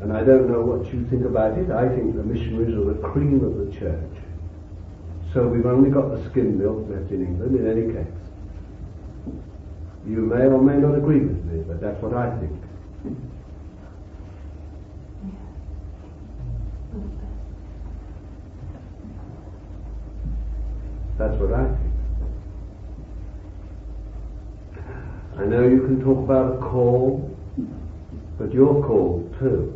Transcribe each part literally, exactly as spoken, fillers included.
And I don't know what you think about it. I think the missionaries are the cream of the church. So we've only got the skim milk left in England in any case. You may or may not agree with me, but that's what I think. That's what I think. I know you can talk about a call, but you're called too.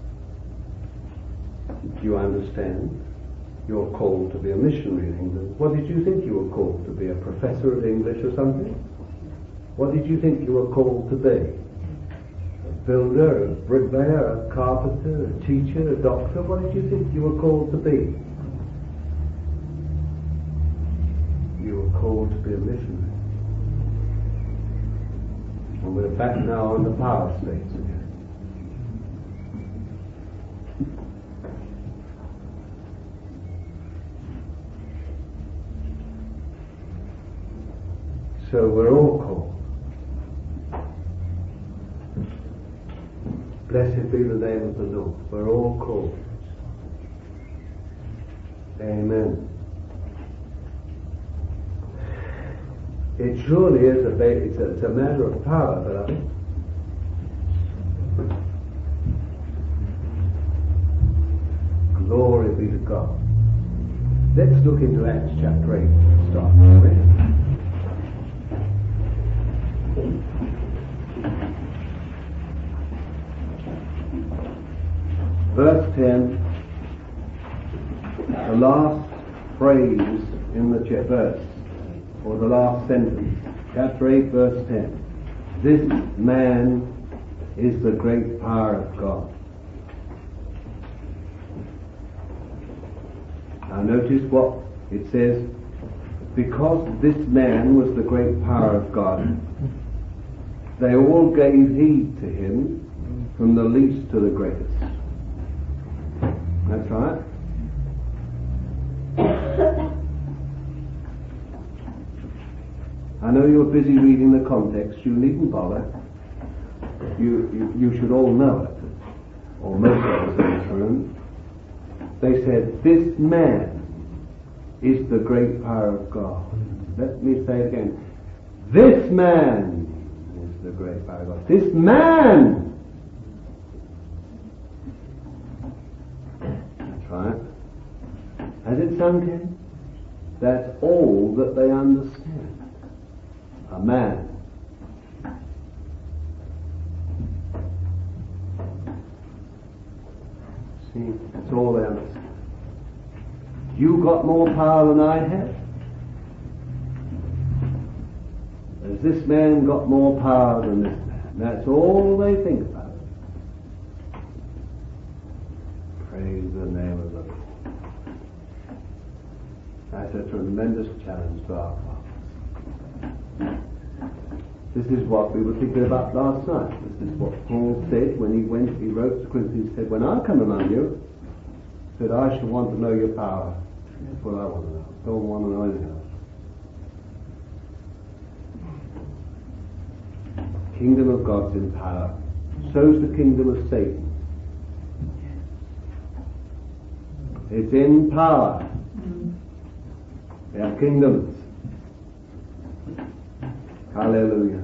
Do you understand? You're called to be a missionary in England. What did you think you were called to be? A professor of English or something? What did you think you were called to be? A builder, a bricklayer, a carpenter, a teacher, a doctor? What did you think you were called to be? You were called to be a missionary. And we're back now on the power states again. So we're all called. Blessed be the name of the Lord. We're all called. Amen. It surely is a, it's a, it's a matter of power, beloved. Glory be to God. Let's look into Acts chapter eight to start with. Verse ten, the last phrase in the verse, or the last sentence, chapter eight, verse ten. This man is the great power of God. Now notice what it says. Because this man was the great power of God, they all gave heed to him, from the least to the greatest. That's right. I know you're busy reading the context. You needn't bother. You, you, you should all know it, or most of us in this room. They said, this man is the great power of God. Let me say it again. This man is the great power of God. This man! That's right. Has it sunk in? That's all that they understand. A man. See, that's all they understand. You got more power than I have? Has this man got more power than this man? That's all they think about. Praise the name of the Lord. That's a tremendous challenge to our fathers. This is what we were thinking about last night. This is what Paul said when he went, he wrote to Corinthians, he said, when I come among you, he said, I shall want to know your power. That's what I want to know. Don't want to know anything else. Kingdom of God's in power. So's the kingdom of Satan. It's in power. They are kingdoms. Hallelujah.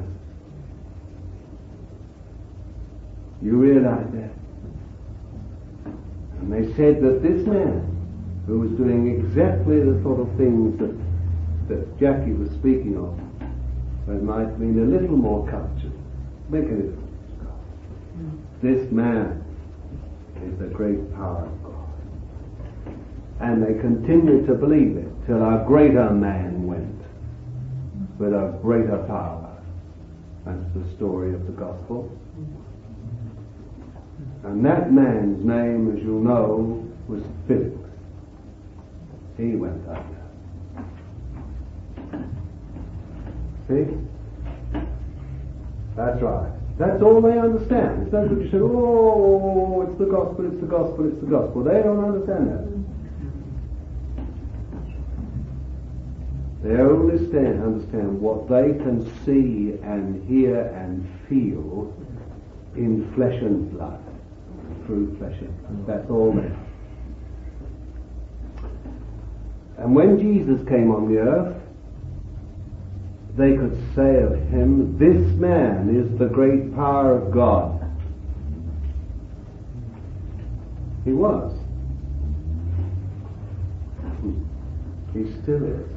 You realize that? And they said that this man, who was doing exactly the sort of things that, that Jackie was speaking of, but might mean a little more culture, make a difference. This man is the great power of God. And they continued to believe it till a greater man went with a greater power. That's the story of the gospel. And that man's name, as you know, was Philip. He went up there. See? That's right. That's all they understand. It's not good you say, oh, it's the gospel, it's the gospel, it's the gospel. They don't understand that. They only stand, understand what they can see and hear and feel in flesh and blood. through flesh and blood. That's all there. And when Jesus came on the earth, they could say of him, this man is the great power of God. He was. He still is.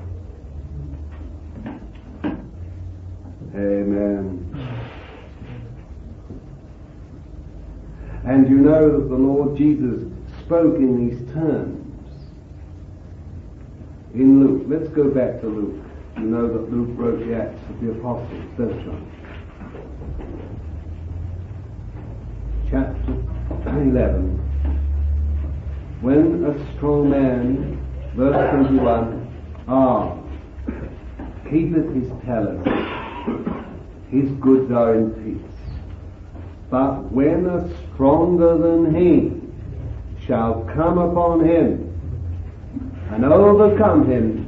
Amen. And you know that the Lord Jesus spoke in these terms in Luke. Let's go back to Luke. You know that Luke wrote the Acts of the Apostles, don't you? Chapter eleven. When a strong man, verse twenty-one, ah, keepeth his talent, his goods are in peace. But when a stronger than he shall come upon him and overcome him,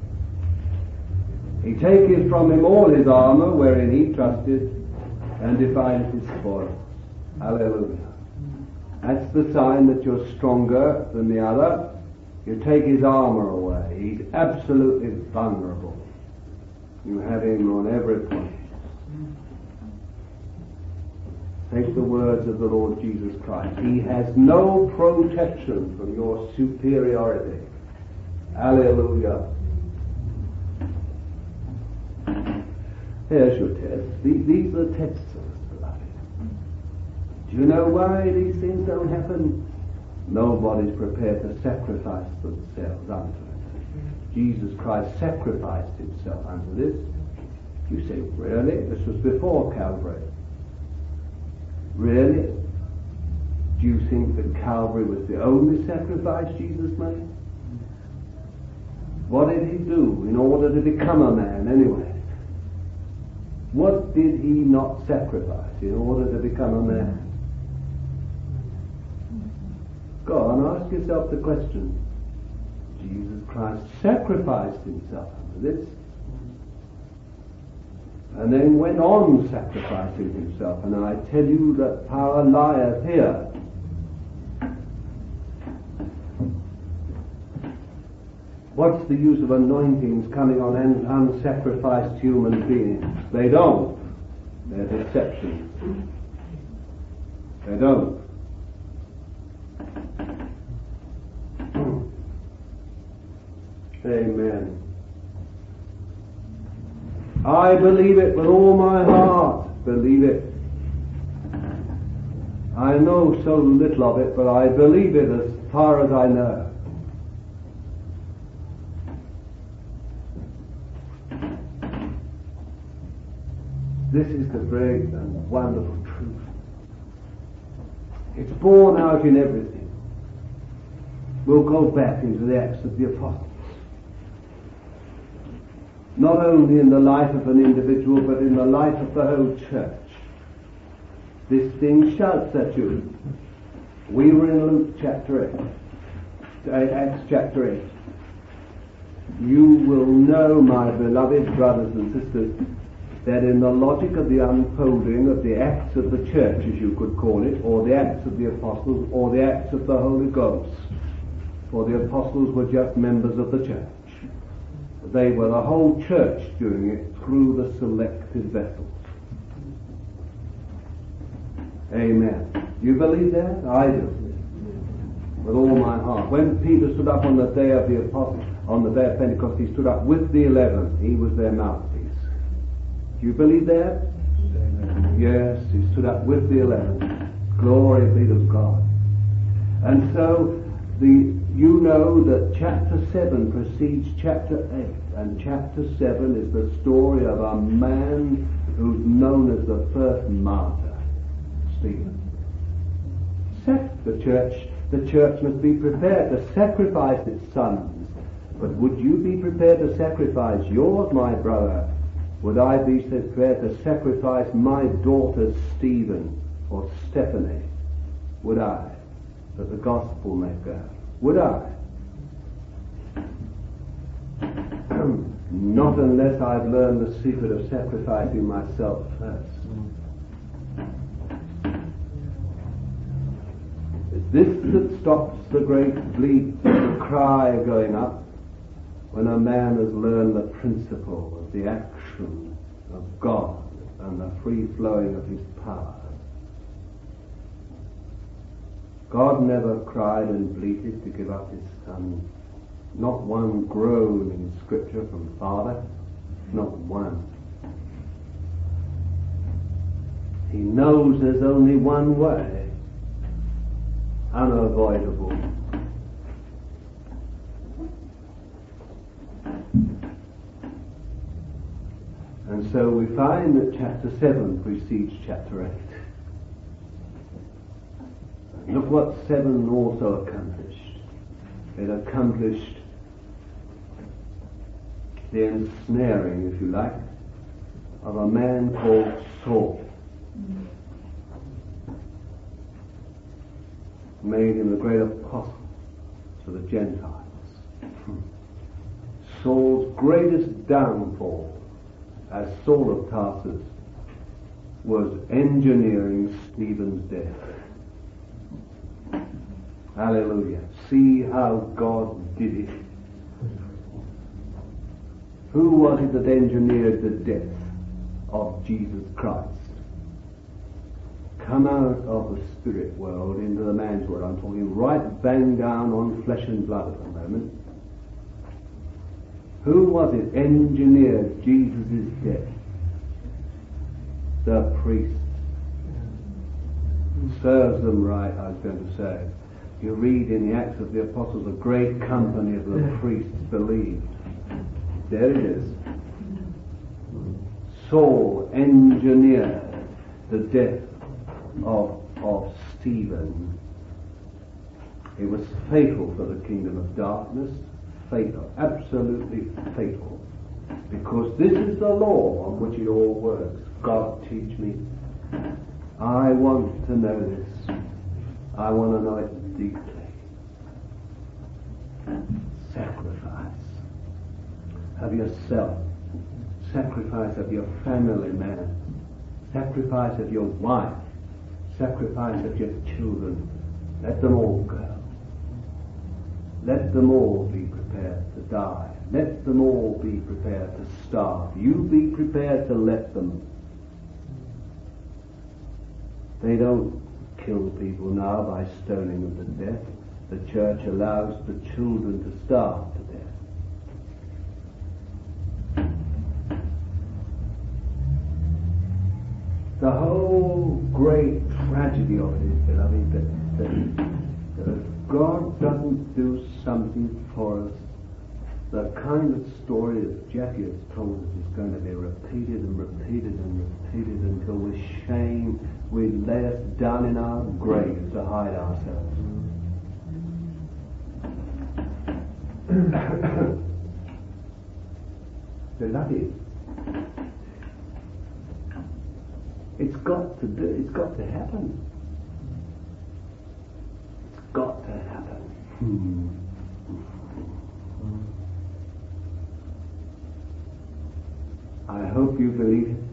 he taketh from him all his armour wherein he trusted, and divideth his spoil. Hallelujah. That's the sign that you're stronger than the other. You take his armour away. He's absolutely vulnerable. You have him on every point. Take the words of the Lord Jesus Christ. He has no protection from your superiority. Hallelujah. Here's your test. These are tests of us, beloved. Do you know why these things don't happen? Nobody's prepared to sacrifice themselves unto it. Jesus Christ sacrificed himself unto this. You say, really? This was before Calvary. Really? Do you think that Calvary was the only sacrifice Jesus made? What did he do in order to become a man anyway? What did he not sacrifice in order to become a man? Go on, ask yourself the question. Jesus Christ sacrificed himself unto this, and then went on sacrificing himself. And I tell you that power lieth here. What's the use of anointings coming on un- unsacrificed human beings? They don't. They're deceptions. They don't. Amen. I believe it with all my heart. Believe it. I know so little of it, but I believe it as far as I know. This is the great and wonderful truth. It's borne out in everything. We'll go back into the Acts of the Apostles. Not only in the life of an individual, but in the life of the whole church. This thing shouts at you. We were in Luke chapter eight, Acts chapter eight. You will know, my beloved brothers and sisters, that in the logic of the unfolding of the Acts of the Church, as you could call it, or the Acts of the Apostles, or the Acts of the Holy Ghost, for the Apostles were just members of the Church. They were the whole Church doing it through the selected vessels. Amen. You believe that? I do. With all my heart. When Peter stood up on the day of the Apostles, on the day of Pentecost, he stood up with the eleven. He was their mouthpiece. Do you believe that? Amen. Yes, he stood up with the eleven. Glory be to God. And so, the you know that chapter seven precedes chapter eight, and chapter seven is the story of a man who's known as the first martyr, Stephen. The church, the church must be prepared to sacrifice its sons. But would you be prepared to sacrifice yours, my brother? Would I be prepared to sacrifice my daughter Stephen or Stephanie? Would I? That the gospel may go. Would I? Not unless I've learned the secret of sacrificing myself first. This that stops the great bleat, the cry going up, when a man has learned the principle of the action of God and the free flowing of his power. God never cried and bleated to give up his Son. Not one groan in Scripture from Father, not one. He knows there's only one way, unavoidable. And so we find that chapter seven precedes chapter eight. Look what seven also accomplished. It accomplished the ensnaring, if you like, of a man called Saul. Made him the great apostle to the Gentiles. Saul's greatest downfall as Saul of Tarsus was engineering Stephen's death. Hallelujah. See how God did it. Who was it that engineered the death of Jesus Christ? Come out of the spirit world into the man's world. I'm talking right bang down on flesh and blood at the moment. Who was it engineered Jesus' death? The priest. Serves them right, I was going to say. You read in the Acts of the Apostles, a great company of the priests believed. There it is. Saul engineered the death of, of Stephen. It was fatal for the kingdom of darkness. Fatal. Absolutely fatal. Because this is the law on which it all works. God, teach me. I want to know this. I want to know it deeply. Sacrifice of yourself. Sacrifice of your family man. Sacrifice of your wife. Sacrifice of your children. Let them all go. Let them all be prepared to die. Let them all be prepared to starve. You be prepared to let them. They don't kill people now by stoning them to death. The church allows the children to starve to death. The whole great tragedy of it is, beloved, that, that, that if God doesn't do something for us, the kind of story that Jackie has told us is going to be repeated and repeated and repeated until with shame we lay us down in our graves to hide ourselves. Beloved, it's got to do, it's got to happen. It's got to happen. Hmm. I hope you believe it.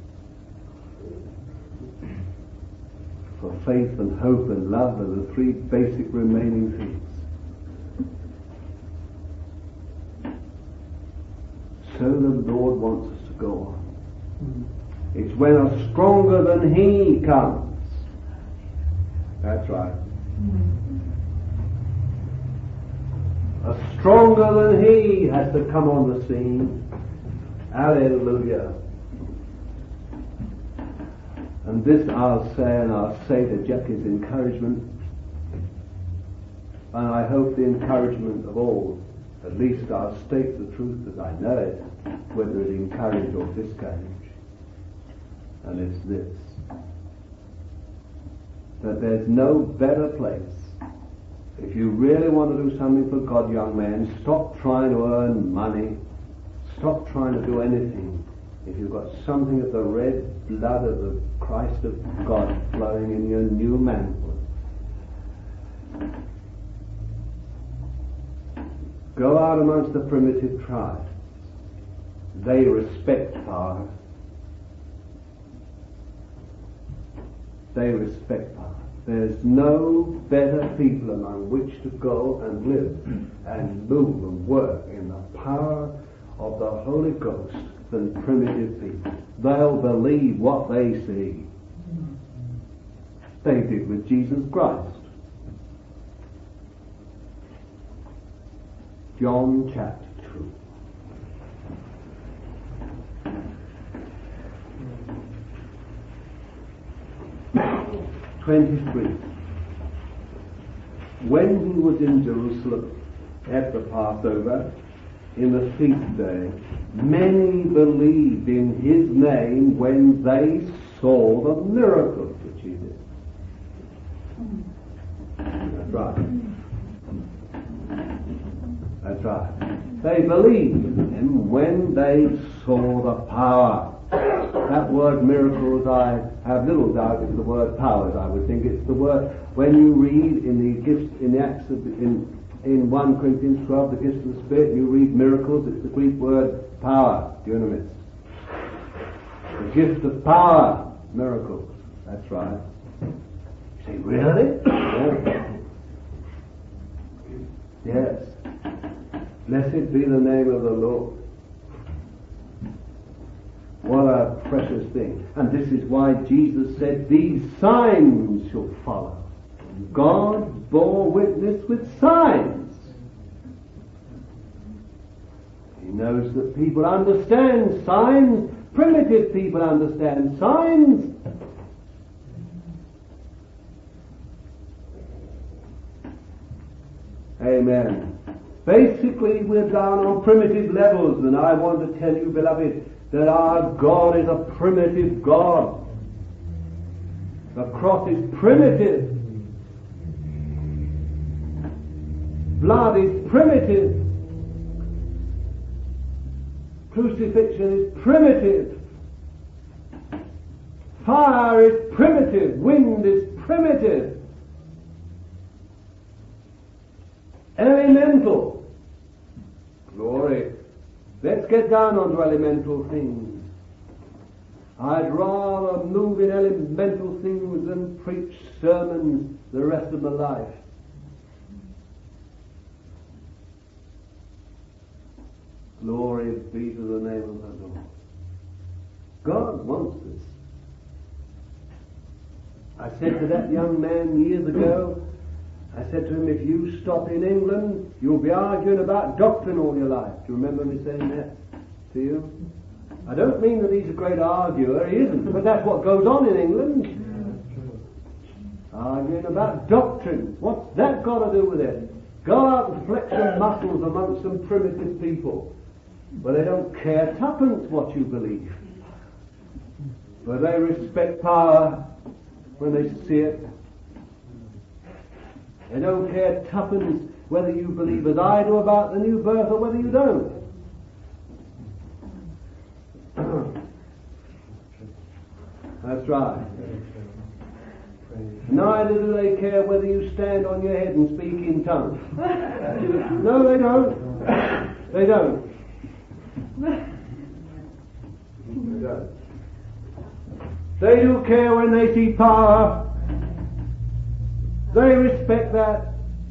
For faith and hope and love are the three basic remaining things. So the Lord wants us to go on. It's when a stronger than He comes. That's right. A stronger than He has to come on the scene. Hallelujah. And this I'll say, and I'll say to Jackie's encouragement, and I hope the encouragement of all. At least I'll state the truth as I know it, whether it encourage or discourage. And it's this: that there's no better place. If you really want to do something for God, young man, stop trying to earn money. Stop trying to do anything. If you've got something of the red blood of the Christ of God flowing in your new manhood, go out amongst the primitive tribes. They respect power. They respect power. There's no better people among which to go and live and move and work in the power of the Holy Ghost than primitive people. They'll believe what they see. They did with Jesus Christ. John chapter two. twenty-three. When he was in Jerusalem at the Passover, in the feast day, many believed in his name when they saw the miracles which he did. That's right. That's right. They believed in him when they saw the power. That word miracles, I have little doubt it's the word powers. I would think it's the word, when you read in the gifts, in the Acts of, in, in First Corinthians twelve, the gifts of the Spirit, you read miracles, it's the Greek word power, dunamis. The gift of power, miracles. That's right. You say, really? Yes. Yes. Blessed be the name of the Lord. What a precious thing. And this is why Jesus said, these signs shall follow. God bore witness with signs. He knows that people understand signs. Primitive people understand signs. Amen. Basically, we're down on primitive levels, and I want to tell you, beloved, that our God is a primitive God. The cross is primitive. Blood is primitive. Crucifixion is primitive. Fire is primitive. Wind is primitive. Elemental. Glory. Let's get down onto elemental things. I'd rather move in elemental things than preach sermons the rest of my life. Glory be to the name of the Lord. God wants this. I said to that young man years ago, I said to him, if you stop in England, you'll be arguing about doctrine all your life. Do you remember me saying that to you? I don't mean that he's a great arguer, he isn't, but that's what goes on in England. Arguing about doctrine. What's that got to do with it? Go out and flex your muscles amongst some primitive people. But they don't care tuppence what you believe. But they respect power when they see it. They don't care tuppence whether you believe as I do about the new birth or whether you don't. That's right. Neither do they care whether you stand on your head and speak in tongues. No, they don't. They don't. They don't. They do care when they see power. They respect that.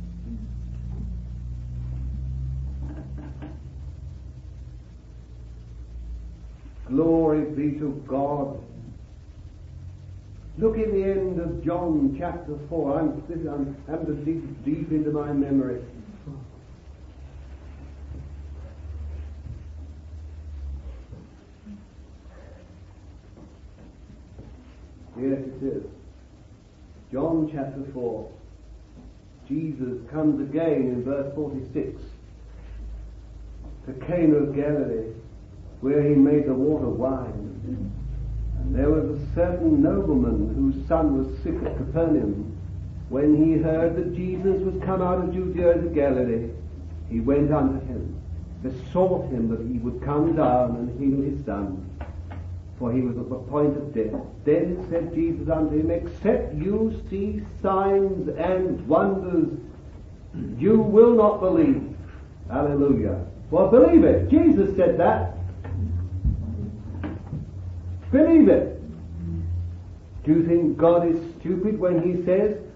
Glory be to God. Look in the end of John chapter four. I'm, I'm, I'm to dig deep into my memory. Yes, it is. John chapter four. Jesus comes again in verse forty-six to Cana of Galilee, where he made the water wine. And there was a certain nobleman whose son was sick at Capernaum. When he heard that Jesus was come out of Judea to Galilee, he went unto him, besought him that he would come down and heal his son, for he was at the point of death. Then said Jesus unto him, except you see signs and wonders, you will not believe. Hallelujah. Well, believe it. Jesus said that. Believe it. Do you think God is stupid when he says,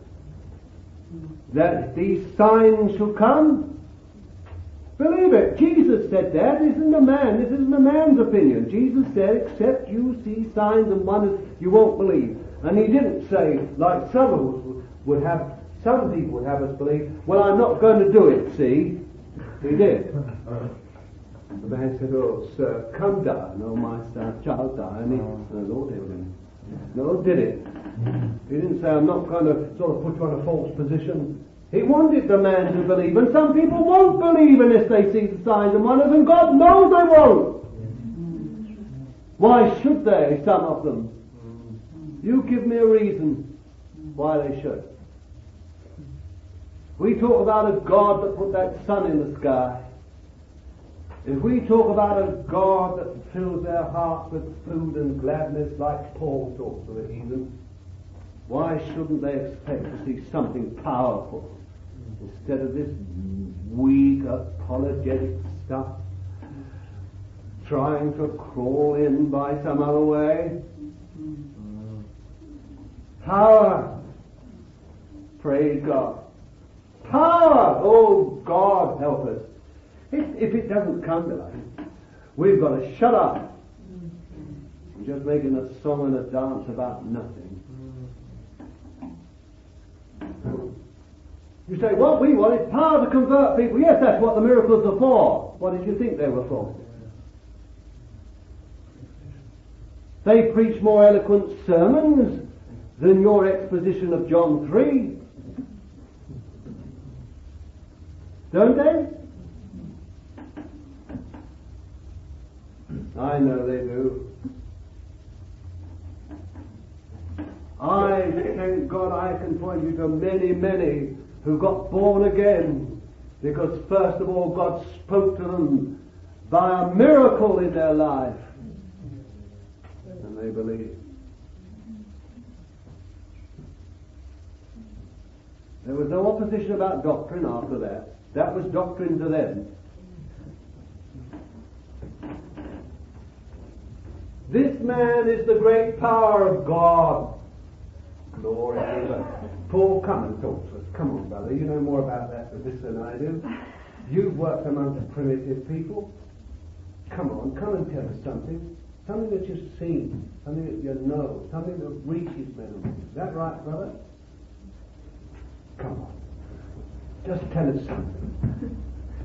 that these signs shall come? Believe it. Jesus said that. This isn't a man. This isn't a man's opinion. Jesus said, except you see signs and wonders, you won't believe. And he didn't say, like some of us would have, some people would have us believe, well, I'm not going to do it, see? He did. The man said, oh, sir, come down. Oh, my son, child, die. And he, the Lord healed him. The Lord did it. He didn't say, I'm not going to sort of put you on a false position. He wanted the man to believe. And some people won't believe unless they see the signs and wonders, and God knows they won't. Why should they, some of them? You give me a reason why they should. We talk about a God that put that sun in the sky. If we talk about a God that fills their hearts with food and gladness like Paul talks to the heathen, why shouldn't they expect to see something powerful instead of this weak, apologetic stuff trying to crawl in by some other way? Power! Praise God. Power! Oh, God help us. If, if it doesn't come to us, we've got to shut up. We're just making a song and a dance about nothing. You say, what we want is power to convert people. Yes, that's what the miracles are for. What did you think they were for? They preach more eloquent sermons than your exposition of John three. Don't they? I know they do. I thank God I can point you to many, many who got born again because first of all God spoke to them by a miracle in their life and they believed. There was no opposition about doctrine after that. That was doctrine to them. This man is the great power of God. Glory to God. Paul, come and talk to us. Come on, brother. You know more about that than this than I do. You've worked amongst primitive people. Come on, come and tell us something. Something that you've seen. Something that you know. Something that reaches men. Is that right, brother? Come on. Just tell us something.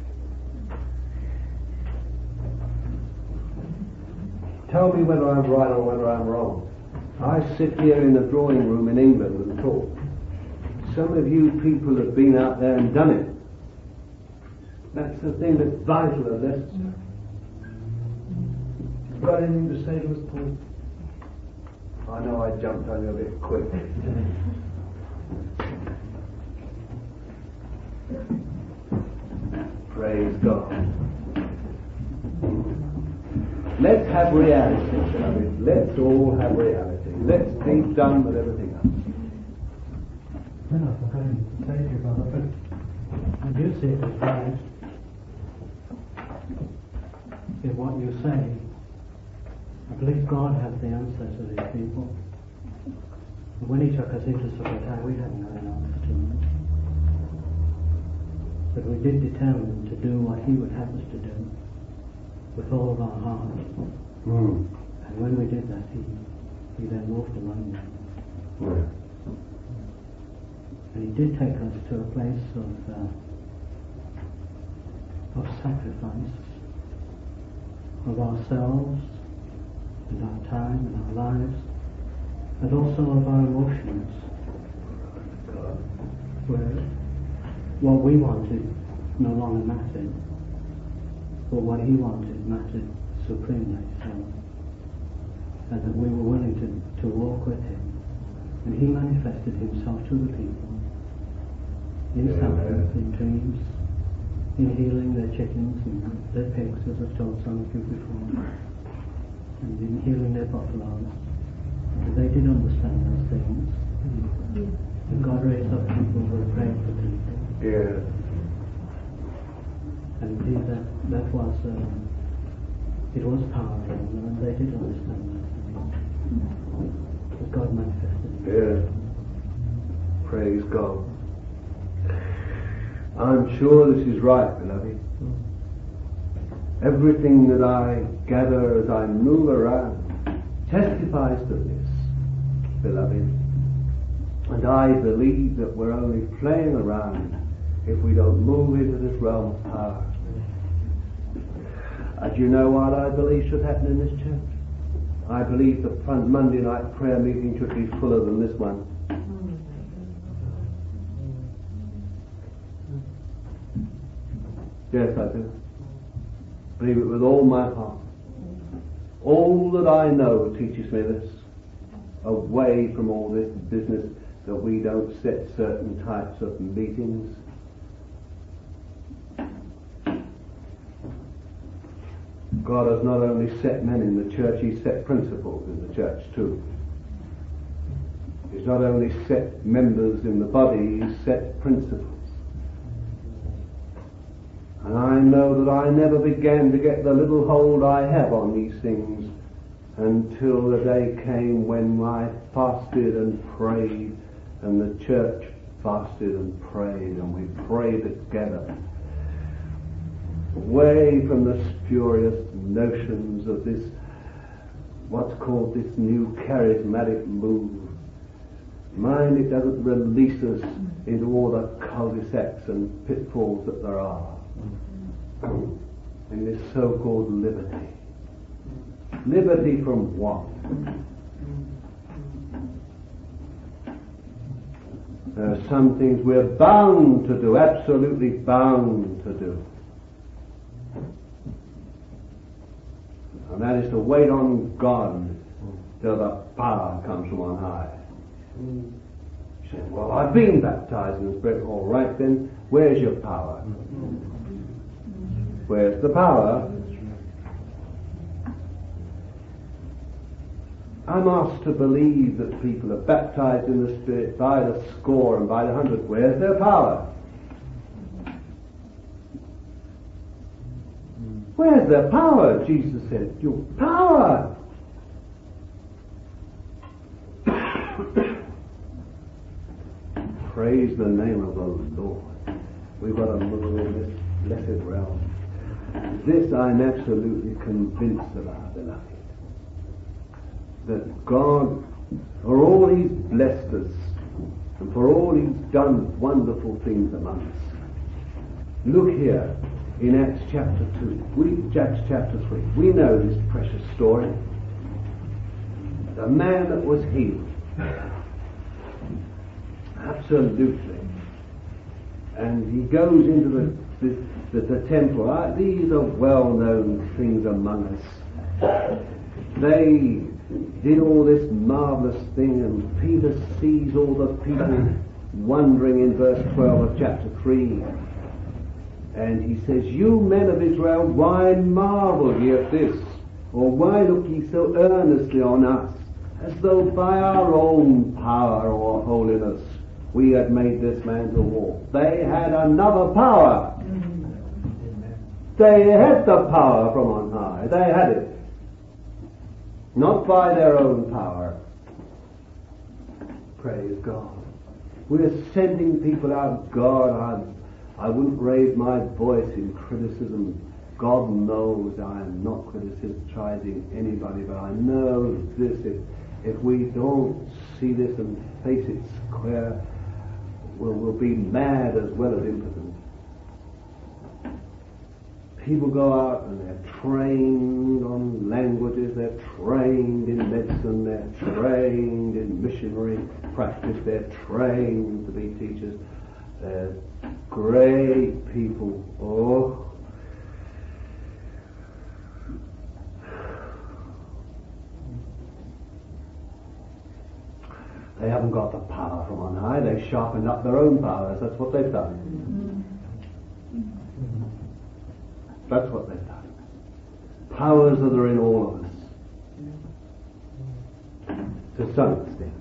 Tell me whether I'm right or whether I'm wrong. I sit here in the drawing room in England and talk. Some of you people have been out there and done it. That's the thing that's vital and necessary. Got anything to say to us, Paul? I know I jumped on you a bit quick. Praise God. Let's have reality, shall we? Let's all have reality. Let's be done with everything else. Well, I forgot to say to you, brother, but I do see it as right in what you say. I believe God has the answer to these people. When He took us into Sukkot, we hadn't got an answer to them. But we did determine to do what He would have us to do with all of our hearts. Mm. And when we did that, He, he then walked among them. Yeah. And He did take us to a place of uh, of sacrifice of ourselves and our time and our lives, and also of our emotions, where what we wanted no longer mattered, but what He wanted mattered supremely. So, and that we were willing to, to walk with Him, and He manifested Himself to the people in yeah, signs, yeah. in dreams, in healing their chickens and their pigs, as I've told some of you before, and in healing their buffaloes. And they did understand those things. And God raised up people who were praying for people. Yeah. And indeed that, that was, um, it was powerful, and they did understand those things. Because God manifested. Yeah. Praise God. I'm sure this is right, beloved. Everything that I gather as I move around testifies to this, beloved. And I believe that we're only playing around if we don't move into this realm of power. And you know what I believe should happen in this church? I believe the front Monday night prayer meeting should be fuller than this one. Yes, I do. Believe it with all my heart. All that I know teaches me this. Away from all this business that we don't set certain types of meetings. God has not only set men in the church, He's set principles in the church too. He's not only set members in the body, He's set principles. And I know that I never began to get the little hold I have on these things until the day came when I fasted and prayed, and the church fasted and prayed, and we prayed together, away from the spurious notions of this, what's called this new charismatic move. Mind, it doesn't release us into all the cul-de-sacs and pitfalls that there are in this so-called liberty. Liberty from what? There are some things we're bound to do, absolutely bound to do. And that is to wait on God till the power comes from on high. You say, well, I've been baptized in the Spirit. All right then, where's your power? Where's the power? I'm asked to believe that people are baptized in the Spirit by the score and by the hundred. Where's their power? Where's their power? Jesus said, your power. Praise the name of the Lord. We've got to move in this blessed realm. This I'm absolutely convinced about, beloved. That God, for all He's blessed us, and for all He's done wonderful things among us. Look here in Acts chapter two. We, Acts chapter three. We know this precious story. The man that was healed. Absolutely. And he goes into the the, the, the temple. Uh, these are well-known things among us. They did all this marvelous thing, and Peter sees all the people wondering in verse twelve of chapter three. And he says, you men of Israel, why marvel ye at this? Or why look ye so earnestly on us, as though by our own power or holiness we had made this man to walk? They had another power. They had the power from on high. They had it. Not by their own power. Praise God. We're sending people out. God, I, I wouldn't raise my voice in criticism. God knows I am not criticizing anybody, but I know this. If, if we don't see this and face it square, we'll, we'll be mad as well as impotent. People go out and they're trained on languages, they're trained in medicine, they're trained in missionary practice, they're trained to be teachers. They're great people. Oh, they haven't got the power from on high. They've sharpened up their own powers. That's what they've done. That's what they've done. Powers that are in all of us. To some extent.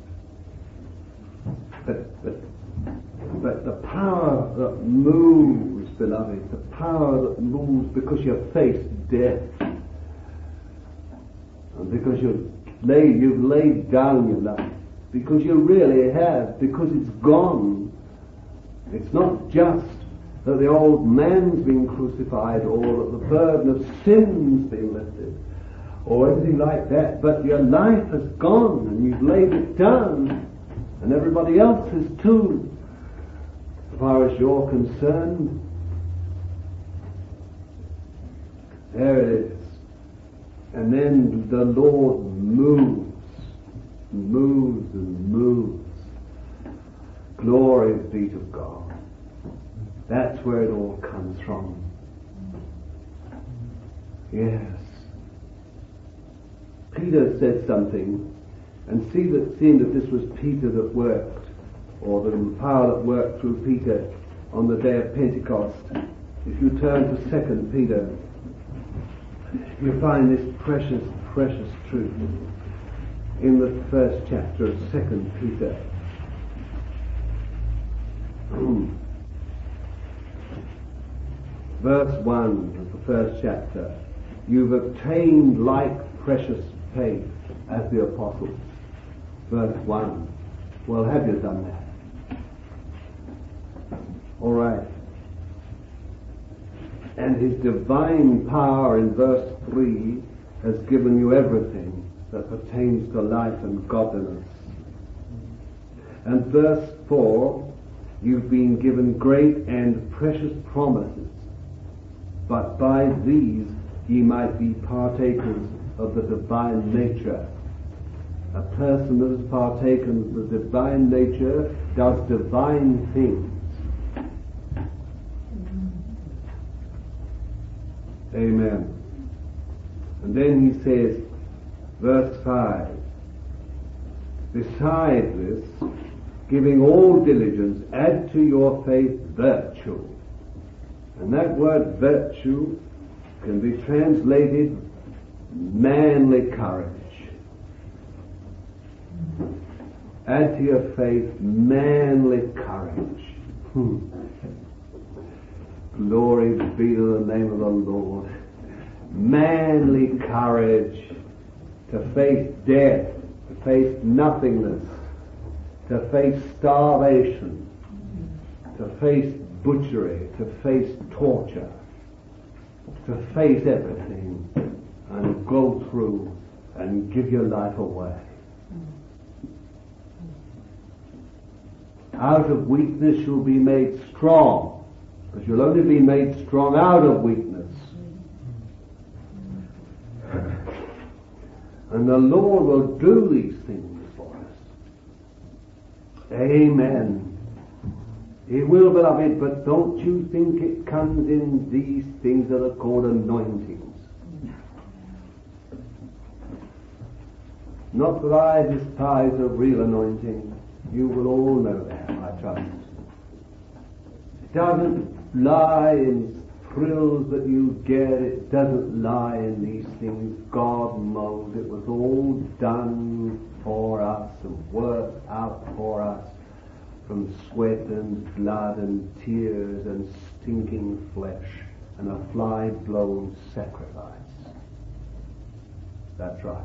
But, but, but the power that moves, beloved, the power that moves because you face death, and because you've laid, you've laid down your life, because you really have, because it's gone. It's not just that the old man's been crucified, or that the burden of sin's been lifted, or anything like that, but your life has gone and you've laid it down, and everybody else is too, as far as you're concerned. There it is. And then the Lord moves, moves and moves. Glory be to God. That's where it all comes from. Yes. Peter said something, and see that, seeing that this was Peter that worked, or the power that worked through Peter on the day of Pentecost. If you turn to Second Peter, you find this precious, precious truth in the first chapter of Second Peter. Verse one of the first chapter. You've obtained like precious faith as the apostles. Verse one. Well, have you done that? All right. And his divine power in verse three has given you everything that pertains to life and godliness. And verse four, you've been given great and precious promises, but by these ye might be partakers of the divine nature. A person that has partaken of the divine nature does divine things. Amen. And then he says, verse five, beside this, giving all diligence, add to your faith virtue. And that word virtue can be translated manly courage. Add to your faith manly courage. Hmm. Glory be to the name of the Lord. Manly courage to face death, to face nothingness, to face starvation, to face butchery, to face torture, to face everything and go through and give your life away. Out of weakness you'll be made strong, but you'll only be made strong out of weakness. And the Lord will do these things for us. Amen. He will, beloved, but don't you think it comes in these things that are called anointings. Not that I despise a real anointing. You will all know that, I trust. It doesn't lie in thrills that you get. It doesn't lie in these things. God knows it was all done for us and worked out for us from sweat and blood and tears and stinking flesh and a fly-blown sacrifice. That's right.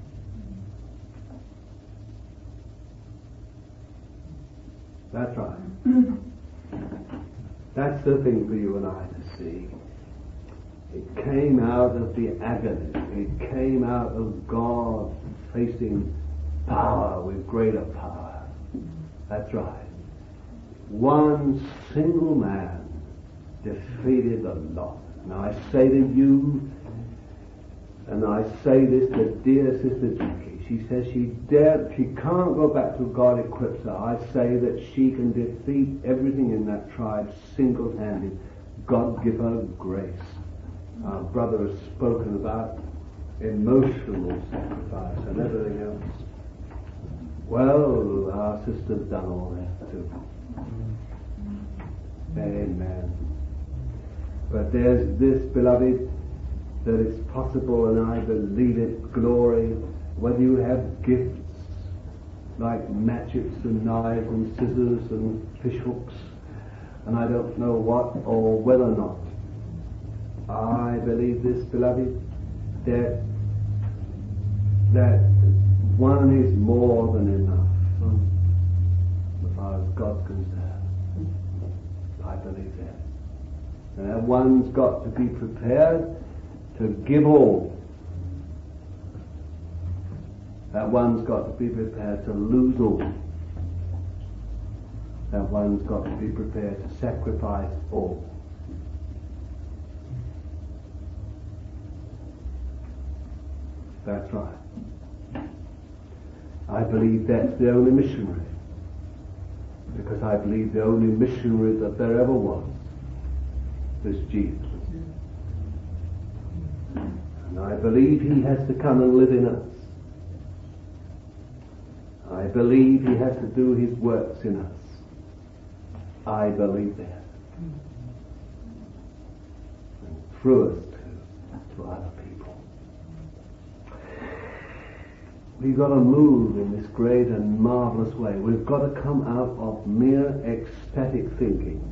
That's right. That's the thing for you and I to see. It came out of the agony. It came out of God facing power with greater power. That's right. One single man defeated the lot. Now I say to you, and I say this to dear Sister Jackie, she says she dare, she can't go back till God equips her. I say that she can defeat everything in that tribe single-handed. God give her grace. Our brother has spoken about emotional sacrifice and everything else. Well, our sister's done all that too. Amen. But there's this, beloved, that it's possible, and I believe it, glory, whether you have gifts like matchets and knives and scissors and fishhooks and I don't know what, or whether or not. I believe this, beloved, that that one is more than enough as far as God's concerned. I believe that. And that one's got to be prepared to give all. That one's got to be prepared to lose all. That one's got to be prepared to sacrifice all. That's right. I believe that's the only missionary. Because I believe the only missionary that there ever was was Jesus. And I believe he has to come and live in us. I believe he has to do his works in us. I believe that. And through us to, to other people. We've got to move in this great and marvelous way. We've got to come out of mere ecstatic thinking.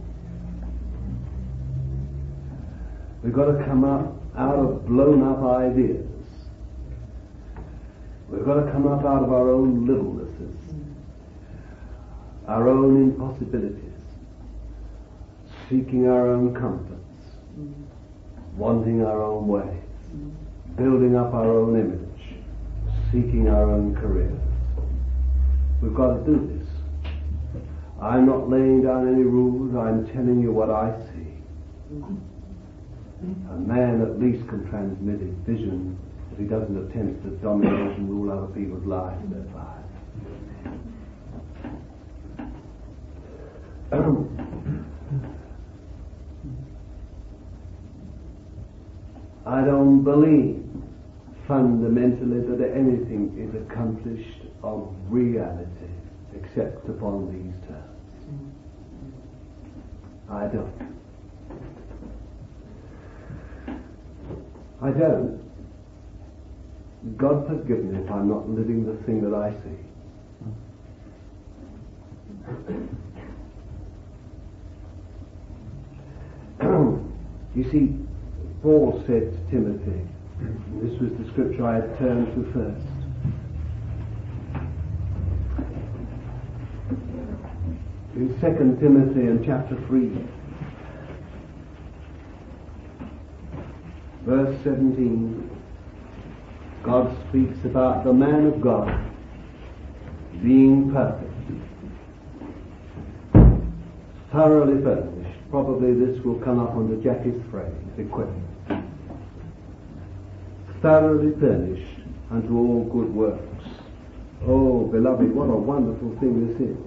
We've got to come out, out of blown up ideas. We've got to come up out of our own littlenesses, our own impossibilities, seeking our own comforts, wanting our own ways, building up our own image, seeking our own careers. We've got to do this. I'm not laying down any rules, I'm telling you what I see. A man at least can transmit his vision if he doesn't attempt to dominate and rule other people's lives and their lives. I don't believe fundamentally that anything is accomplished of reality except upon these terms. I don't. I don't. God forgive me if I'm not living the thing that I see. You see, Paul said to Timothy, this was the scripture I had turned to first. In Second Timothy in chapter three, verse seventeen, God speaks about the man of God being perfect, thoroughly furnished. Probably this will come up under Jackie's phrase, equipped. Thoroughly furnished unto all good works. Oh, beloved, what a wonderful thing this is.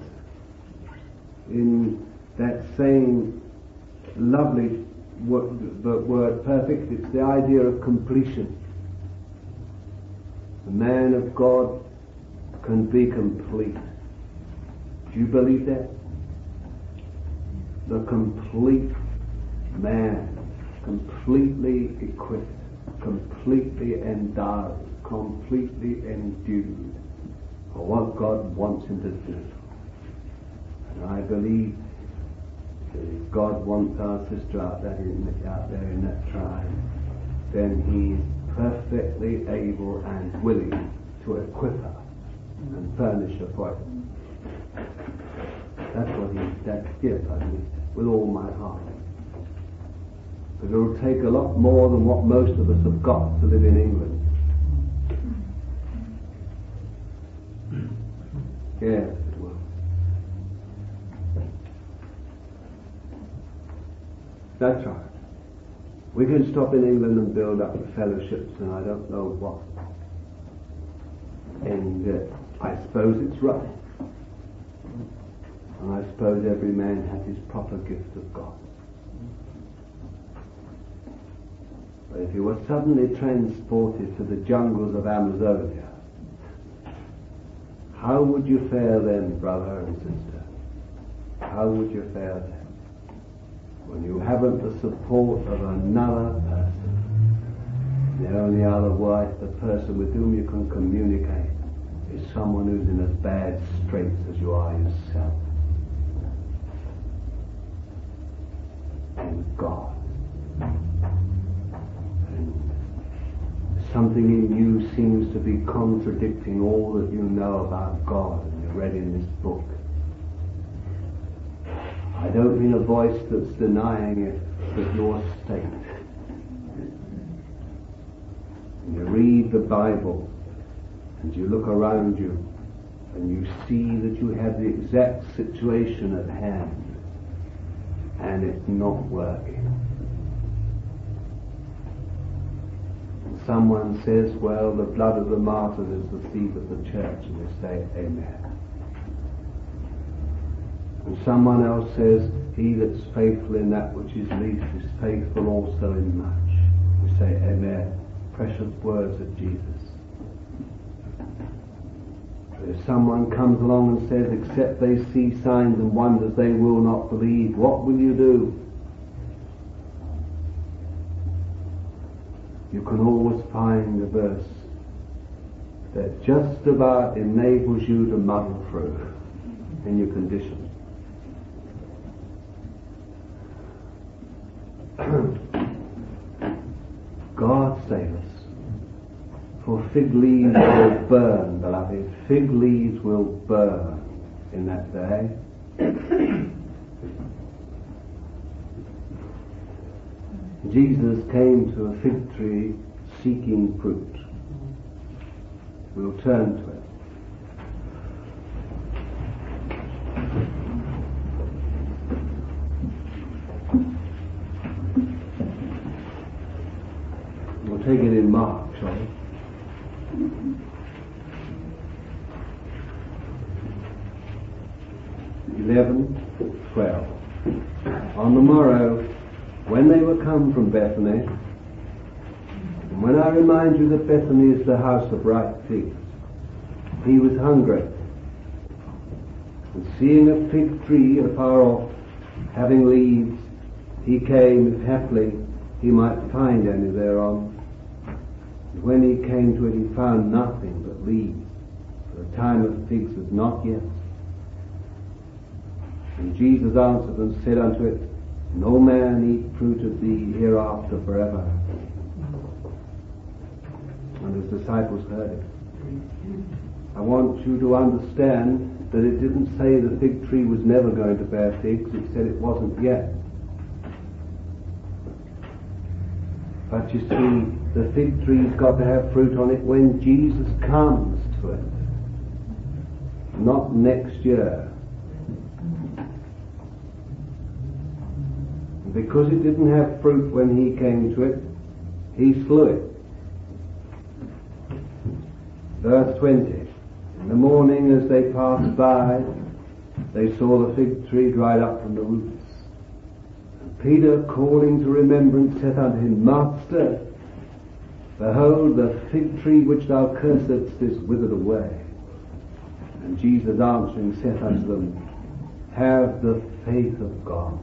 In that same lovely word, the word perfect, it's the idea of completion. The man of God can be complete. Do you believe that? The complete man, completely equipped, completely endowed, completely endued for what God wants him to do. And I believe that if God wants our sister out there in, out there in that tribe, then he is perfectly able and willing to equip her and furnish her for it. That's what he, that's it, I mean, with all my heart. But it will take a lot more than what most of us have got to live in England. Yes, it will. That's right. We can stop in England and build up the fellowships and I don't know what. And uh, I suppose it's right. And I suppose every man has his proper gift of God. But if you were suddenly transported to the jungles of Amazonia, how would you fare then, brother and sister? How would you fare then? When you haven't the support of another person. The only other wife, the person with whom you can communicate, is someone who's in as bad straits as you are yourself. And God. And something in you seems to be contradicting all that you know about God and you read in this book. I don't mean a voice that's denying it. at your state. And you read the Bible and you look around you and you see that you have the exact situation at hand and it's not working. And someone says, well, the blood of the martyrs is the seed of the church, and they say, amen. And someone else says, he that's faithful in that which is least is faithful also in much. We say, amen. Precious words of Jesus. But if someone comes along and says, except they see signs and wonders, they will not believe, what will you do? You can always find a verse that just about enables you to muddle through in your condition. God save us. For fig leaves will burn, beloved. Fig leaves will burn in that day. Jesus came to a fig tree seeking fruit. We'll turn to it. Take it in Mark, shall we? eleven, twelve. On the morrow, when they were come from Bethany, and when I remind you that Bethany is the house of ripe figs, he was hungry. And seeing a fig tree afar off, having leaves, he came, if haply he might find any thereon. And when he came to it, he found nothing but leaves, for the time of figs was not yet. And Jesus answered and said unto it, no man eat fruit of thee hereafter forever. And his disciples heard it. I want you to understand that it didn't say the fig tree was never going to bear figs, it said it wasn't yet. But you see, the fig tree's got to have fruit on it when Jesus comes to it, not next year. And because it didn't have fruit when he came to it, he slew it. Verse twenty. In the morning as they passed by, they saw the fig tree dried up from the roots. Peter, calling to remembrance, saith unto him, Master, behold, the fig tree which thou cursedst is withered away. And Jesus answering saith unto them, have the faith of God.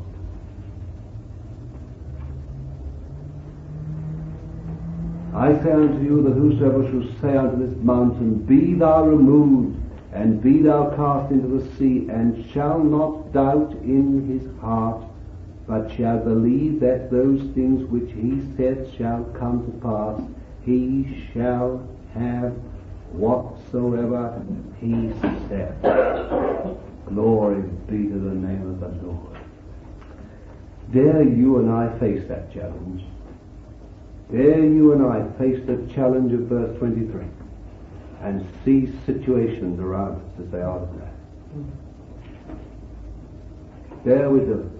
I say unto you that whosoever shall say unto this mountain, be thou removed, and be thou cast into the sea, and shall not doubt in his heart, but shall believe that those things which he said shall come to pass, he shall have whatsoever he said. Glory be to the name of the Lord. Dare you and I face that challenge? Dare you and I face the challenge of verse twenty-three and see situations around us as they are today? Dare we do it?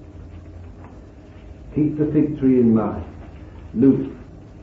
Keep the fig tree in mind. Luke.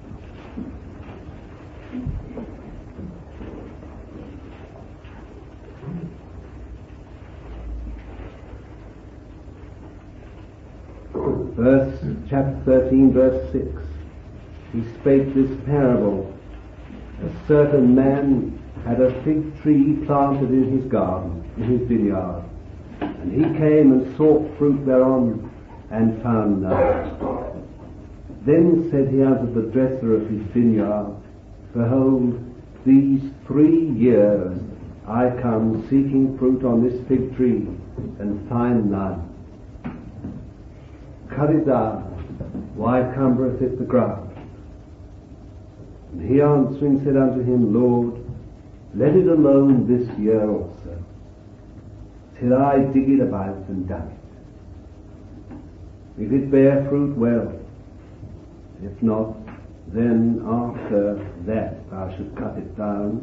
Verse, chapter thirteen, verse six. He spake this parable. A certain man had a fig tree planted in his garden, in his vineyard. And he came and sought fruit thereon, and found none. Then said he unto the dresser of his vineyard, behold, these three years I come seeking fruit on this fig tree, and find none. Cut it down, why cumbereth it the ground? And he answering said unto him, Lord, let it alone this year also, till I dig it about and done it. If it bear fruit, well. If not, then after that I should cut it down.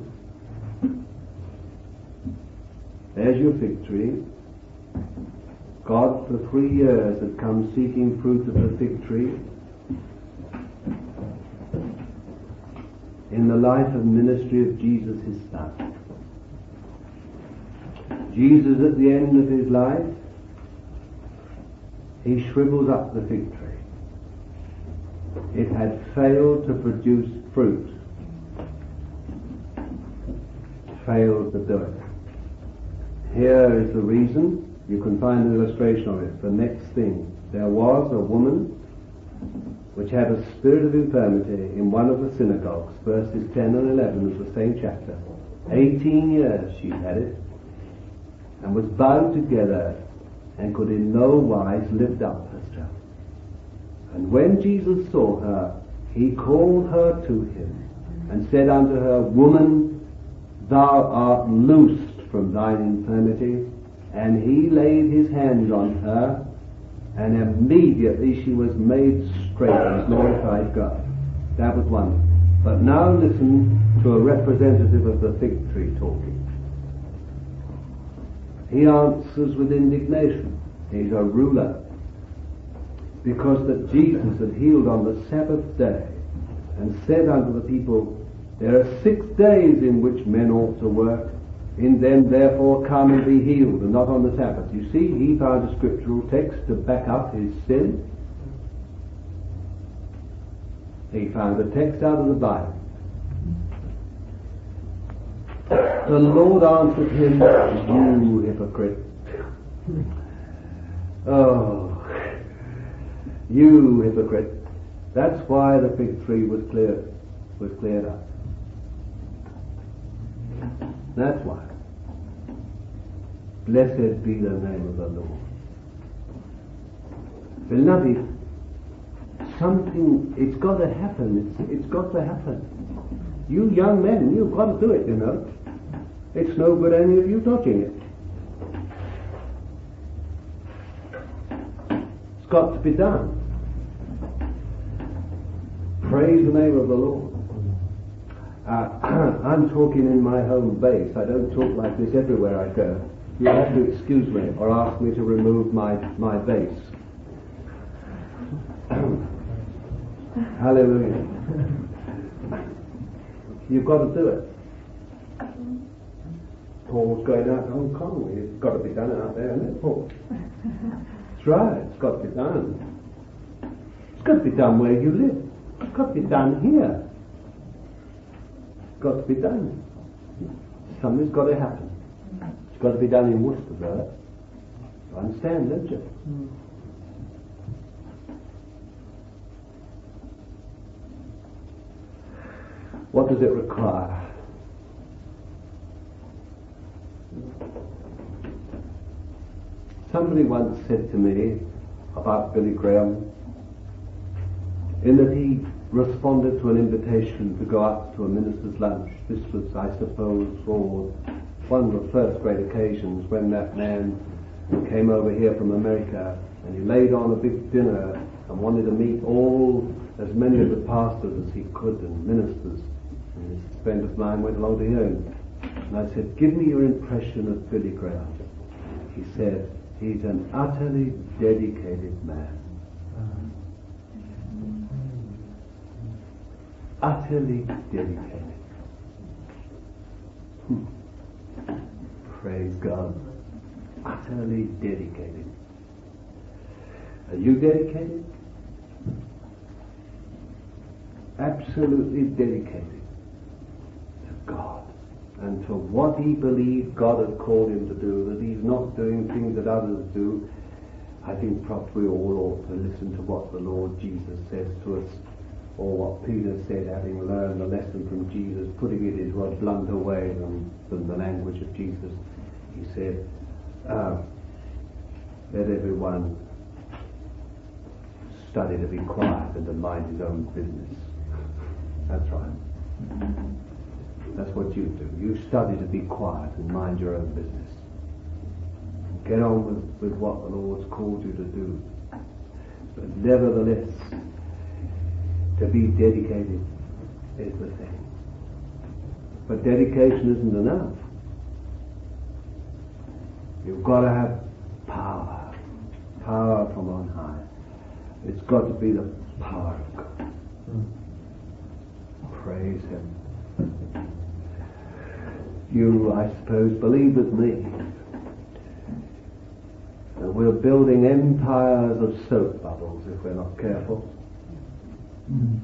There's your fig tree. God for three years had come seeking fruit of the fig tree. In the life and ministry of Jesus, his son. Jesus, at the end of his life, he shrivels up the fig tree. It had failed to produce fruit. Failed to do it. Here is the reason. You can find an illustration of it. The next thing. There was a woman which had a spirit of infirmity in one of the synagogues, verses ten and eleven of the same chapter. Eighteen years she had it, and was bound together, and could in no wise lift up herself. And when Jesus saw her, he called her to him, and said unto her, Woman, thou art loosed from thine infirmity. And he laid his hands on her, and immediately she was made straight and glorified God. That was one. But now listen to a representative of the fig tree talking. He answers with indignation. He's a ruler. Because that Jesus had healed on the Sabbath day, and said unto the people, There are six days in which men ought to work. In them therefore come and be healed, and not on the Sabbath. You see, he found a scriptural text to back up his sin. He found a text out of the Bible. The Lord answered him, You hypocrite. Oh, you hypocrite. That's why the fig tree was cleared, was cleared up. That's why. Blessed be the name of the Lord. Beloved, something, it's got to happen. It's, it's got to happen. You young men, you've got to do it, you know. It's no good any of you dodging it. It's got to be done. Praise the name of the Lord. Uh, I'm talking in my home base. I don't talk like this everywhere I go. You'll have to excuse me or ask me to remove my, my base. Hallelujah. You've got to do it. Paul's going out to Hong Kong. It's got to be done out there, isn't it, Paul? That's right. It's got to be done. It's got to be done where you live. It's got to be done here. It's got to be done. Something's got to happen. It's got to be done in Worcester, brother. You understand, don't you? Mm. What does it require? Somebody once said to me about Billy Graham, in that he responded to an invitation to go out to a minister's lunch. This was, I suppose, for one of the first great occasions when that man came over here from America, and he laid on a big dinner and wanted to meet all, as many of the pastors as he could and ministers. And this friend of mine went along to him. And I said, give me your impression of Billy Graham. He said, he's an utterly dedicated man. Utterly dedicated. Hmm. Praise God. Utterly dedicated. Are you dedicated? Absolutely dedicated to God and to what he believed God had called him to do, that he's not doing things that others do. I think perhaps we all ought to listen to what the Lord Jesus says to us, or what Peter said, having learned the lesson from Jesus, putting it into a blunter way than, than the language of Jesus. He said, uh, let everyone study to be quiet and to mind his own business. That's right. That's what you do. You study to be quiet and mind your own business. Get on with, with what the Lord's called you to do. But nevertheless, to be dedicated is the thing. But dedication isn't enough. You've got to have power. Power from on high. It's got to be the power of God. Praise Him. You, I suppose, believe with me that we're building empires of soap bubbles if we're not careful. Mm.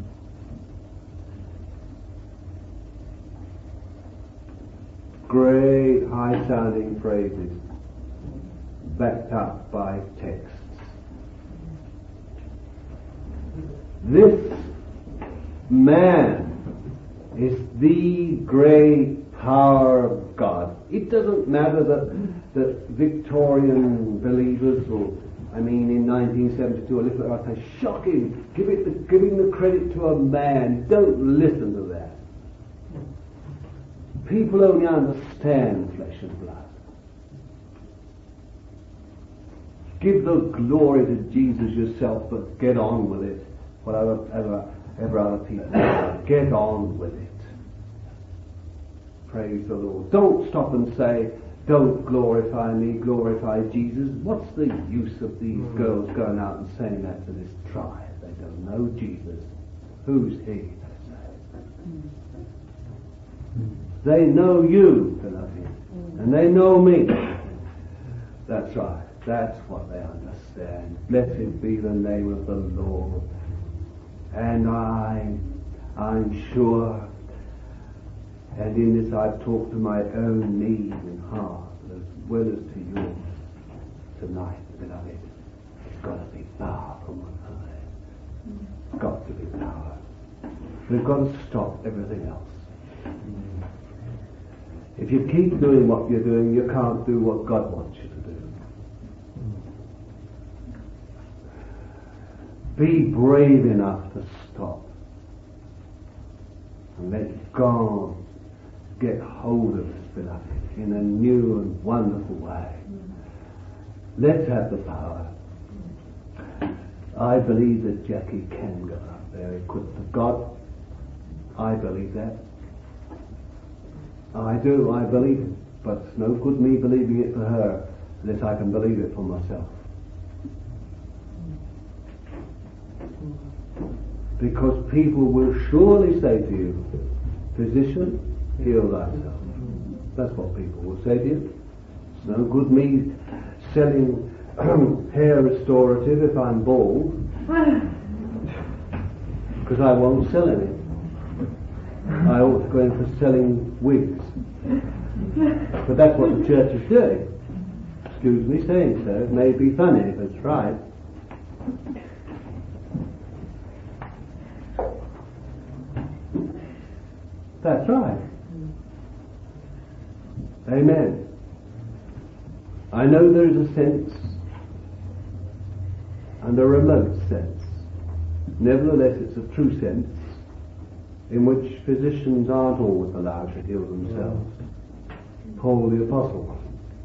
Great high-sounding phrases backed up by texts. This man is the great power of God. It doesn't matter that, that Victorian believers, or I mean in nineteen seventy-two, a little like say, shocking, give it the, giving the credit to a man. Don't listen to that. People only understand flesh and blood. Give the glory to Jesus yourself, but get on with it. Whatever ever, ever other people do, get on with it. Praise the Lord. Don't stop and say, don't glorify me, glorify Jesus. What's the use of these mm. girls going out and saying that to this tribe? They don't know Jesus. Who's he, they say. Mm. They know you, beloved, mm. and they know me. That's right. That's what they understand. Blessed be the name of the Lord. And I, I'm sure, and in this I've talked to my own need and heart as well as to yours tonight, beloved. It's got to be power from on high. It's got to be power. We've got to stop everything else. If you keep doing what you're doing, you can't do what God wants you to do. Be brave enough to stop and let God get hold of us, beloved, in a new and wonderful way. Let's have the power. I believe that Jackie can go up there equipped of God. I believe that. I do, I believe it. But it's no good me believing it for her unless I can believe it for myself. Because people will surely say to you, physician, heal thyself. That's what people will say to you. It's no good me selling hair restorative if I'm bald, because I won't sell any. I ought to go in for selling wigs. But that's what the church is doing. Excuse me saying so. It may be funny, but it's right. That's right. Amen. I know there is a sense, and a remote sense. Nevertheless, it's a true sense in which physicians aren't always allowed to heal themselves. Paul the Apostle.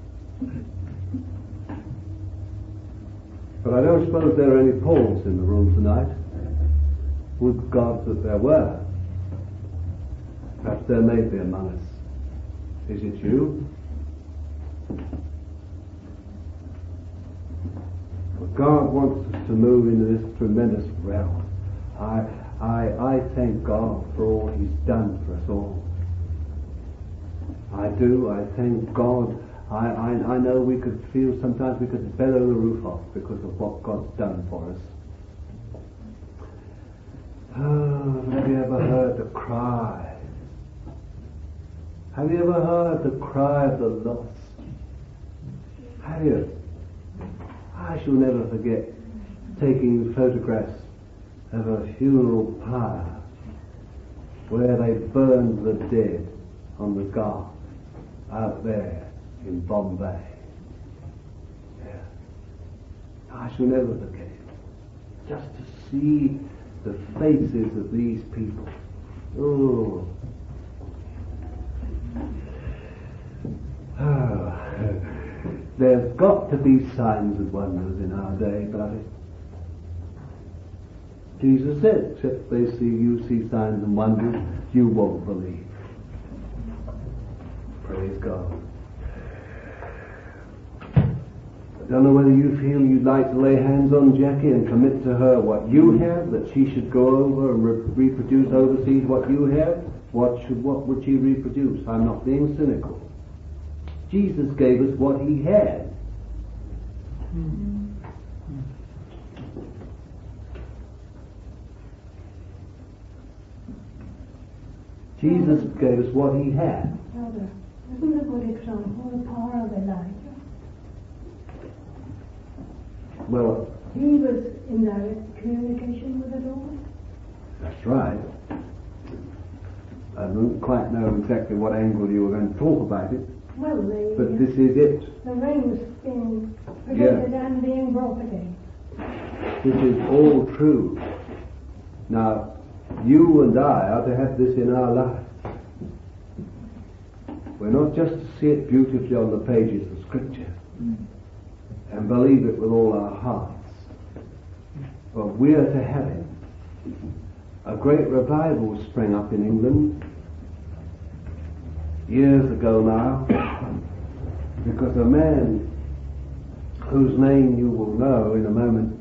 But I don't suppose there are any Pauls in the room tonight. Would God that there were. Perhaps there may be among us. Is it you? Well, God wants us to move into this tremendous realm. I, I, I thank God for all He's done for us all. I do. I thank God. I, I, I know we could feel sometimes we could bellow the roof off because of what God's done for us. Oh, have you ever heard the cry? Have you ever heard the cry of the lost? Have you? I shall never forget taking photographs of a funeral pyre where they burned the dead on the Ghat out there in Bombay. Yeah. I shall never forget it. Just to see the faces of these people. Oh. Oh. There's got to be signs and wonders in our day, beloved. Jesus said, except they see you see signs and wonders, you won't believe. Praise God. I don't know whether you feel you'd like to lay hands on Jackie and commit to her what you have, that she should go over and re- reproduce overseas what you have. What should what would she reproduce? I'm not being cynical. Jesus gave us what he had. Mm-hmm. Jesus gave us what he had. Elder, isn't a good example the power of Elijah? Well, he was in direct communication with the Lord. That's right. I don't quite know exactly what angle you were going to talk about it. Well, the, but this is it. The rings being predicted yeah. and being brought again. This is all true. Now, you and I are to have this in our life. We're not just to see it beautifully on the pages of Scripture mm. and believe it with all our hearts, but we're to have it. A great revival sprang up in England years ago now, because a man whose name you will know in a moment,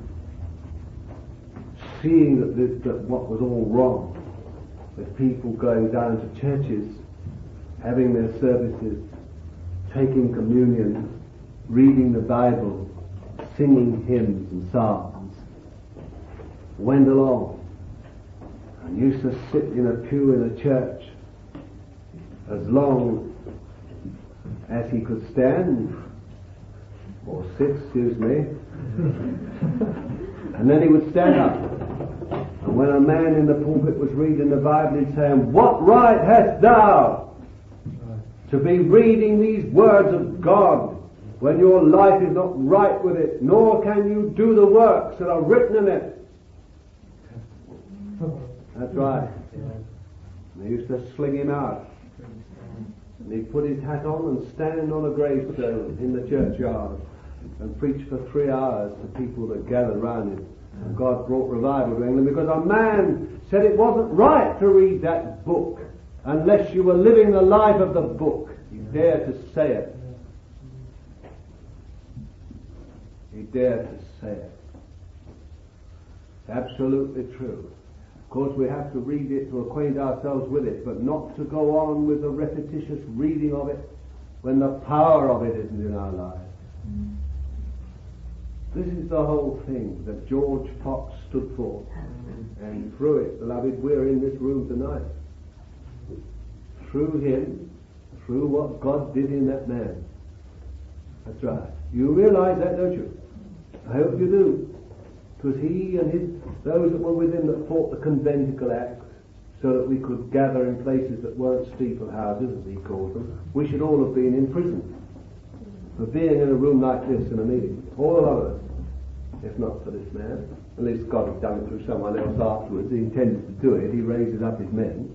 seeing that, this, that what was all wrong, with people going down to churches, having their services, taking communion, reading the Bible, singing hymns and psalms, went along and used to sit in a pew in a church as long as he could stand, or sit, excuse me, and then he would stand up. And when a man in the pulpit was reading the Bible, he'd say, "What right hast thou to be reading these words of God when your life is not right with it, nor can you do the works that are written in it?" That's right. And they used to sling him out. And he'd put his hat on and stand on a gravestone in the churchyard and preach for three hours to people that gathered round him. And God brought revival to England because a man said it wasn't right to read that book unless you were living the life of the book. He dared to say it. He dared to say it. Absolutely true. Of course, we have to read it to acquaint ourselves with it, but not to go on with the repetitious reading of it when the power of it isn't in our lives. Mm. This is the whole thing that George Fox stood for. Mm. And through it, beloved, we're in this room tonight. Through him, through what God did in that man. That's right. You realize that, don't you? I hope you do. It was he and his, those that were with him that fought the Conventicle Acts so that we could gather in places that weren't steeple houses, as he called them. We should all have been in prison for being in a room like this in a meeting. All of us, if not for this man. At least God had done it through someone else afterwards. He intended to do it. He raises up his men.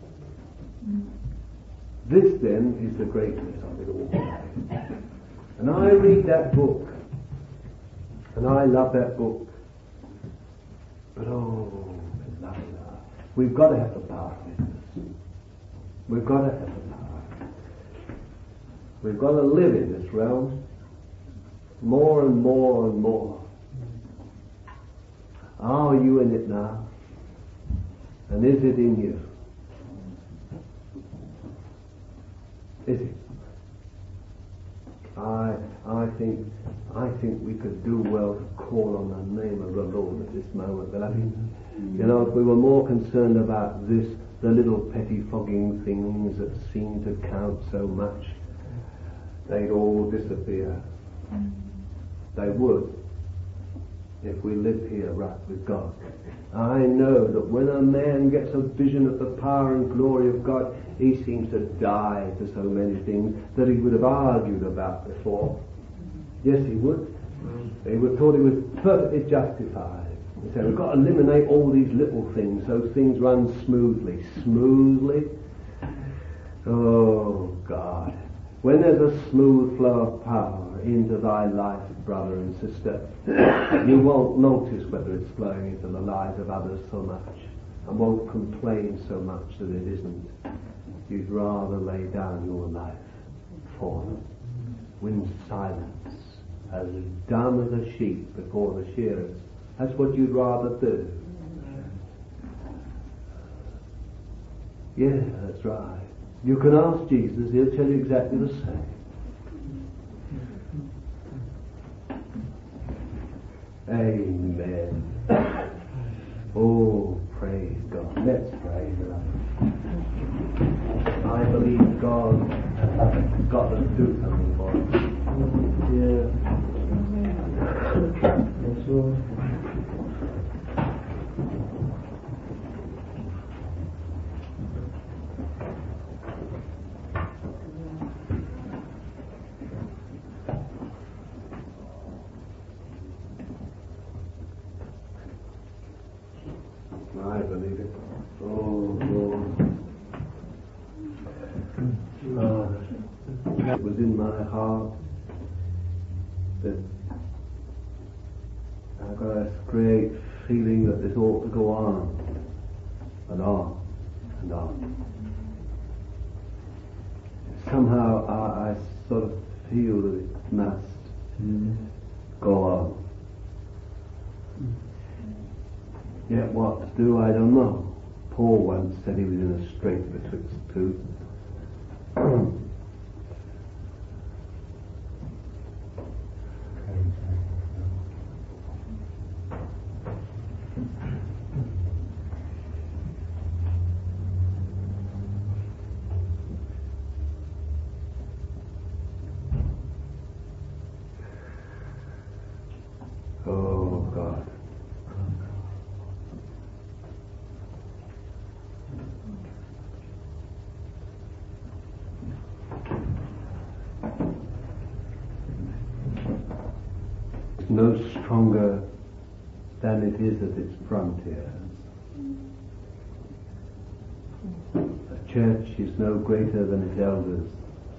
This then is the greatness of it all. And I read that book, and I love that book. But oh, we've got to have the power business. We've got to have the power. We've got to live in this realm more and more and more. Are you in it now? And is it in you? Is it? I I think I think we could do well to call on the name of the Lord at this moment. But I think, you know, if we were more concerned about this, the little pettifogging things that seem to count so much, they'd all disappear. They would, if we live here right with God. I know that when a man gets a vision of the power and glory of God, he seems to die to so many things that he would have argued about before. Yes, he would. He would thought he was perfectly justified. He said, we've got to eliminate all these little things so things run smoothly. Smoothly? Oh, God. When there's a smooth flow of power into thy life, brother and sister, you won't notice whether it's flowing into the lives of others so much, and won't complain so much that it isn't. You'd rather lay down your life for them. Win silence, as dumb as a sheep before the shearers. That's what you'd rather do. Yeah, that's right. You can ask Jesus, he'll tell you exactly the same. Amen. Oh, praise God. Let's pray. I believe God has got to do something for us. Yeah. Yes, Lord. I believe it. Oh, Lord. Uh, it was in my heart that I've got a great feeling that this ought to go on and on and on. Somehow I, I sort of feel that it must mm. go on. Yet what to do, I don't know. Paul once said he was in a strait betwixt two. Oh God. No stronger than it is at its frontiers. A church is no greater than its elders.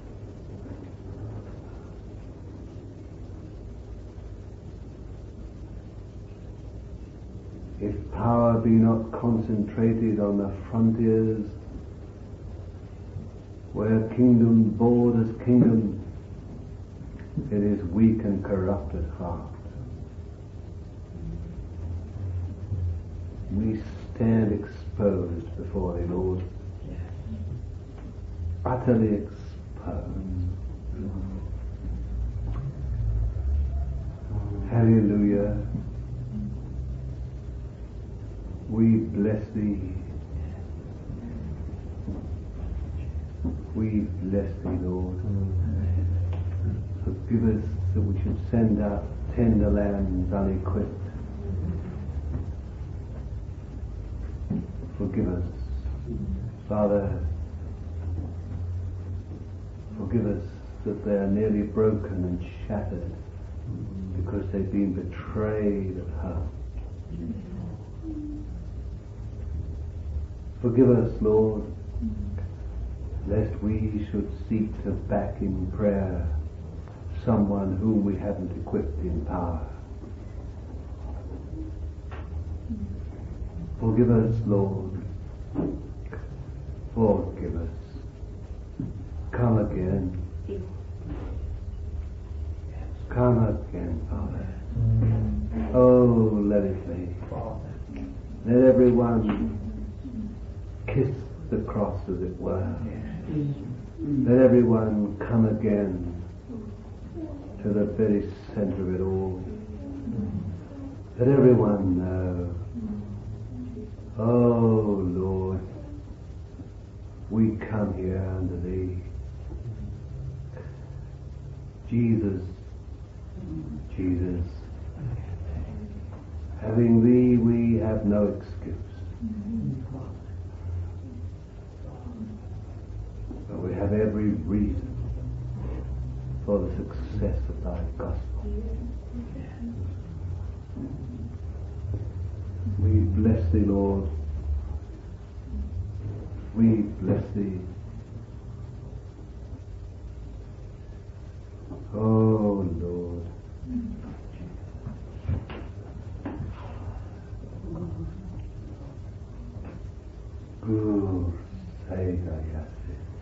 If power be not concentrated on the frontiers, where kingdom borders kingdom, it is weak and corrupted heart. We stand exposed before the Lord, utterly exposed. Hallelujah. We bless thee. We bless thee, Lord. Forgive us that we should send out tender lambs unequipped. Forgive us, Father. Forgive us that they are nearly broken and shattered because they've been betrayed of her. Forgive us, Lord, lest we should seek to back in prayer someone whom we haven't equipped in power. Forgive us, Lord. Forgive us. Come again. Come again, Father. Oh, let it be. Let everyone kiss the cross, as it were. Let everyone come again to the very center of it all. Let everyone know, oh Lord, we come here under thee. Jesus, Jesus, having thee we have no excuse. But we have every reason for the success of thy gospel. We bless thee, Lord. We bless thee. Oh Lord. Oh, say that, yes.